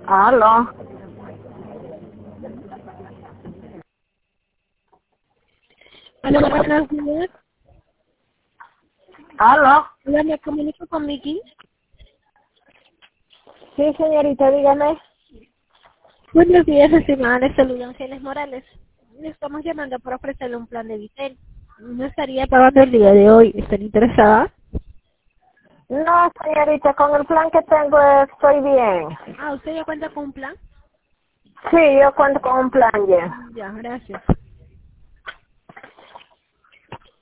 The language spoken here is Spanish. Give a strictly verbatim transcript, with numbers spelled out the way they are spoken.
Aló. Hola, buenos días. Aló. Hola, me comunico con Miki. Sí, señorita, dígame. Buenos días, estimada. Les saluda Ángeles Morales. Le estamos llamando para ofrecerle un plan de Vitel. No estaría pagando el día de hoy. ¿Están interesada? No, señorita, con el plan que tengo estoy bien. Ah, ¿usted ya cuenta con un plan? Sí, yo cuento con un plan ya. Ya, gracias.